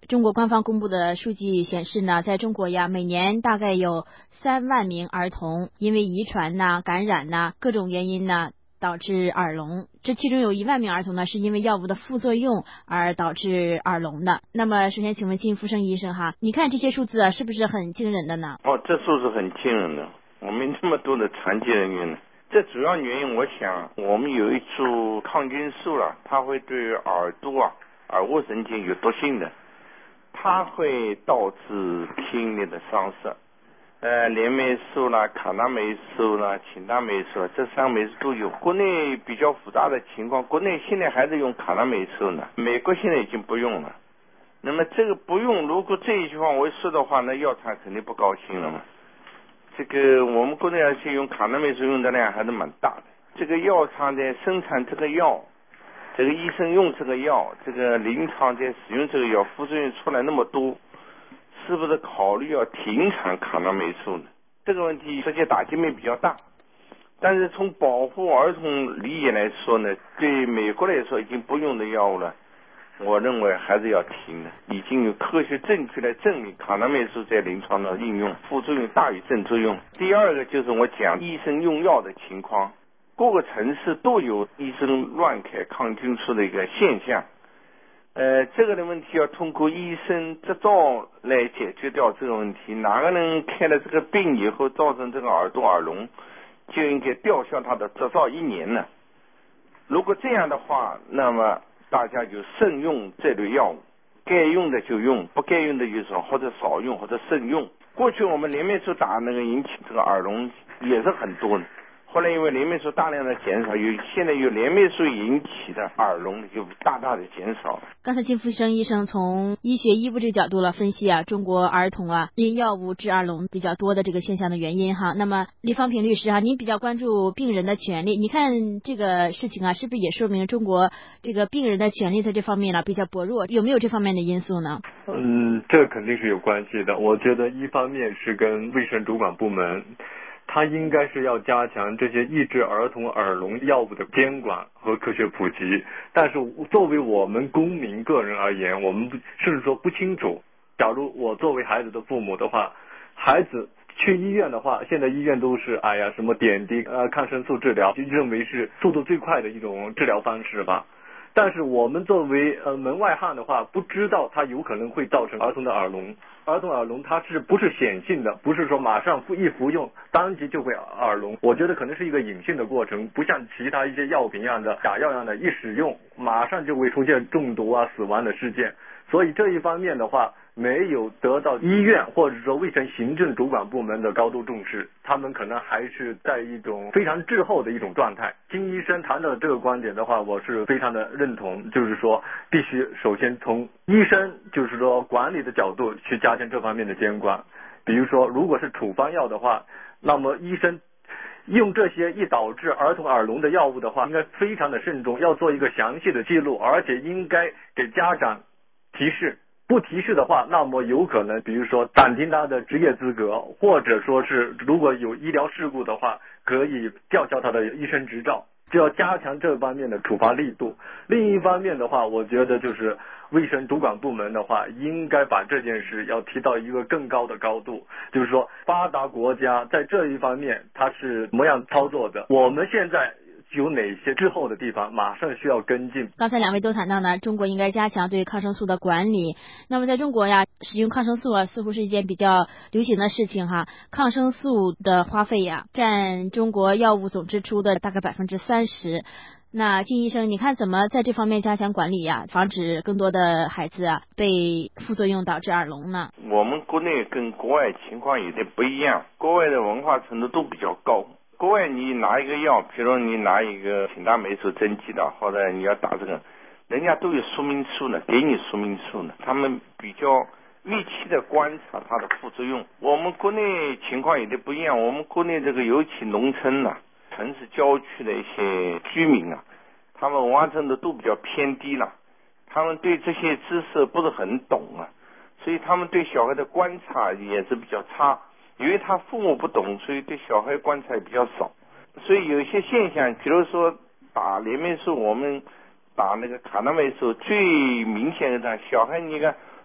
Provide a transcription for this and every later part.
中国官方公布的数据显示呢，在中国呀，每年大概有3万名儿童因为遗传呐、感染呐、各种原因呢导致耳聋，这其中有1万名儿童呢是因为药物的副作用而导致耳聋的。那么首先请问金福生医生哈，你看这些数字啊是不是很惊人的呢？ 这数字很惊人的，我们这么多的残疾人员呢，这主要原因我想我们有一组抗菌素了，它会对耳朵耳蜗神经有毒性的，它会导致听力的丧失。链霉素啦、卡那霉素啦、嗪达霉素这3个霉素都有。国内比较复杂的情况，国内现在还在用卡那霉素呢，美国现在已经不用了。那么这个不用，如果这一句话我一说的话，那药厂肯定不高兴了嘛。这个我们国内而且用卡那霉素用的量还是蛮大的。这个药厂在生产这个药，这个医生用这个药，这个临床在使用这个药，副作用出来那么多，是不是考虑要停产卡那霉素呢？这个问题实际打击面比较大，但是从保护儿童利益来说呢，对美国来说已经不用的药物了，我认为还是要停的。已经有科学证据来证明卡那霉素在临床的应用副作用大于正作用。第二个就是我讲医生用药的情况，各个城市都有医生乱开抗菌素的一个现象。这个的问题要通过医生执照来解决掉这个问题。哪个人开了这个病以后造成这个耳朵耳聋，就应该吊销他的执照1年呢。如果这样的话，那么大家就慎用这类药物，该用的就用，不该用的就少，或者少用，或者慎用。过去我们链霉素打那个引起这个耳聋也是很多的，后来因为链霉素大量的减少，现在有链霉素引起的耳聋就大大的减少了。 刚才金福生医生从医学医务这个角度来分析啊，中国儿童因药物致耳聋比较多的这个现象的原因哈。那么李方平律师您比较关注病人的权利，你看这个事情是不是也说明中国这个病人的权利在这方面比较薄弱？有没有这方面的因素呢？ 这肯定是有关系的。我觉得一方面是跟卫生主管部门，它应该是要加强这些抑制儿童耳聋药物的监管和科学普及。但是作为我们公民个人而言，我们甚至说不清楚。假如我作为孩子的父母的话，孩子去医院的话，现在医院都是什么点滴抗生素治疗，就认为是速度最快的一种治疗方式吧。但是我们作为门外汉的话，不知道它有可能会造成儿童的耳聋。儿童耳聋它是不是显性的，不是说马上一服用当即就会耳聋。我觉得可能是一个隐性的过程，不像其他一些药品一样的假药一样的，一使用马上就会出现中毒死亡的事件。所以这一方面的话，没有得到医院或者说卫生行政主管部门的高度重视，他们可能还是在一种非常滞后的一种状态。金医生谈到的这个观点的话，我是非常的认同，就是说必须首先从医生就是说管理的角度去加强这方面的监管。比如说如果是处方药的话，那么医生用这些易导致儿童耳聋的药物的话，应该非常的慎重，要做一个详细的记录，而且应该给家长提示。不提示的话，那么有可能比如说暂停他的职业资格，或者说是如果有医疗事故的话，可以吊销他的医生执照，就要加强这方面的处罚力度。另一方面的话，我觉得就是卫生主管部门的话，应该把这件事要提到一个更高的高度，就是说发达国家在这一方面它是怎么样操作的，我们现在有哪些滞后的地方马上需要跟进。 刚才两位都谈到呢，中国应该加强对抗生素的管理。那么在中国使用抗生素似乎是一件比较流行的事情哈。抗生素的花费占中国药物总支出的大概30%。那金医生，你看怎么在这方面加强管理防止更多的孩子被副作用导致耳聋呢？ 我们国内跟国外情况有点不一样，国外的文化程度都比较高。国外你拿一个药，比如你拿一个嗪达霉素针剂的，或者你要打这个，人家都有说明书呢，给你说明书呢，他们比较密切的观察它的副作用。我们国内情况有点不一样，我们国内这个尤其农村城市郊区的一些居民他们文化程度都比较偏低了，他们对这些知识不是很懂所以他们对小孩的观察也是比较差。因为他父母不懂，所以对小孩观察也比较少，所以有一些现象，比如说打链霉素，我们打那个卡那霉素，最明显的小孩你看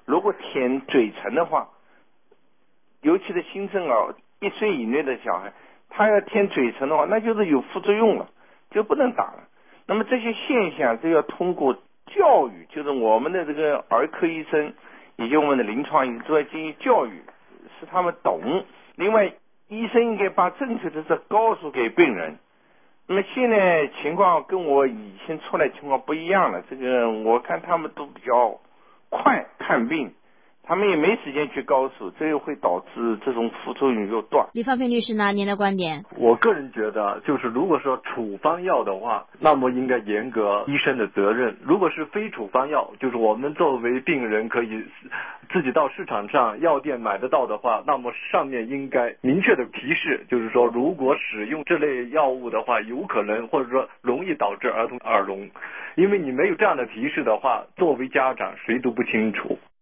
如果舔嘴唇的话，尤其是新生儿1岁以内的小孩，他要舔嘴唇的话，那就是有副作用了，就不能打了。那么这些现象都要通过教育，就是我们的这个儿科医生以及我们的临床医生都要进行教育，使他们懂。另外，医生应该把正确的告诉给病人。那么现在情况跟我以前出来情况不一样了，这个我看他们都比较快看病，他们也没时间去告诉，这又会导致这种副作用又断。 李方平律师呢？您的观点？ 我个人觉得，就是如果说处方药的话，那么应该严格医生的责任；如果是非处方药，就是我们作为病人可以自己到市场上药店买得到的话，那么上面应该明确的提示，就是说如果使用这类药物的话，有可能或者说容易导致儿童耳聋。因为你没有这样的提示的话，作为家长谁都不清楚。